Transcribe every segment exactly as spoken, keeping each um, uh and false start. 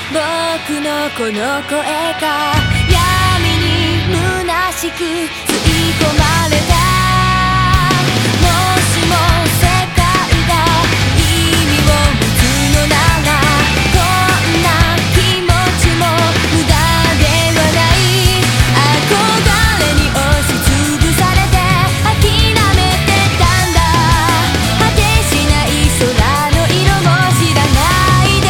僕のこの声が闇に虚しく吸い込まれた。もしも世界が意味を持つのなら、こんな気持ちも無駄ではない。憧れに押しつぶされて諦めてたんだ。果てしない空の色も知らないで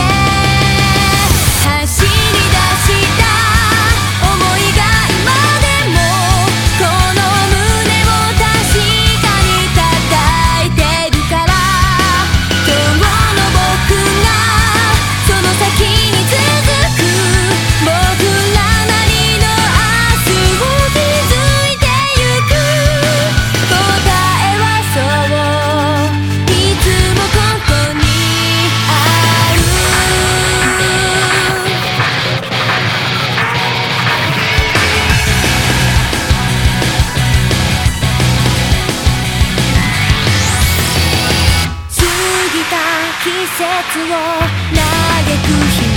走り出した想いが今でもこの胸を確かに叩いてるから。今日の僕がその先に続く僕らなりの明日を築いてゆく。答えはそういつもここにある。過ぎた季節を嘆く日